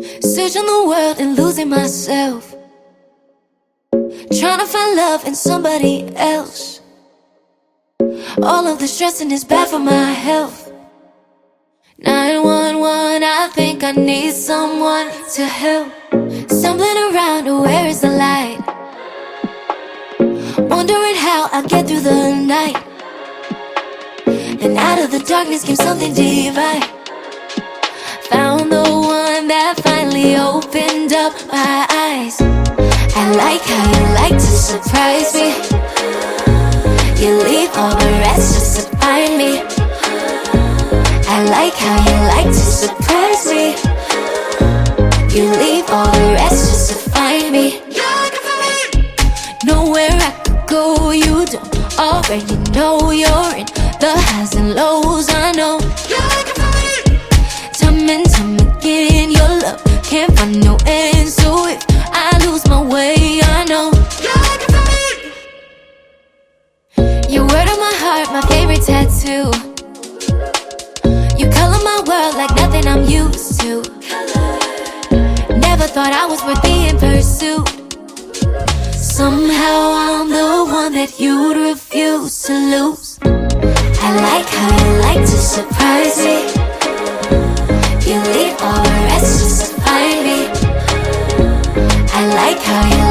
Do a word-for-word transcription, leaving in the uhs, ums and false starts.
Searching the world and losing myself, trying to find love in somebody else. All of the stressing is bad for my health. nine one one, I think I need someone to help. Stumbling around, where is the light? Wondering how I get through the night. Then out of the darkness came something divine. Found the one that finally opened up my eyes. I like how you like to surprise me. You leave all the rest just to find me. I like how you like to surprise me. You leave all the rest just to find me. Nowhere I could go, you don't already know. You're in the highs and lows, I know. Time and time again, your love can't find no end. So if I lose my way, I know your word on my heart, my favorite tattoo. You color my world like nothing I'm used to. Never thought I was worth being pursued. Somehow I'm the one that you'd refuse to lose. I like how you like to surprise me. You leave all the rest just to find me. I like how you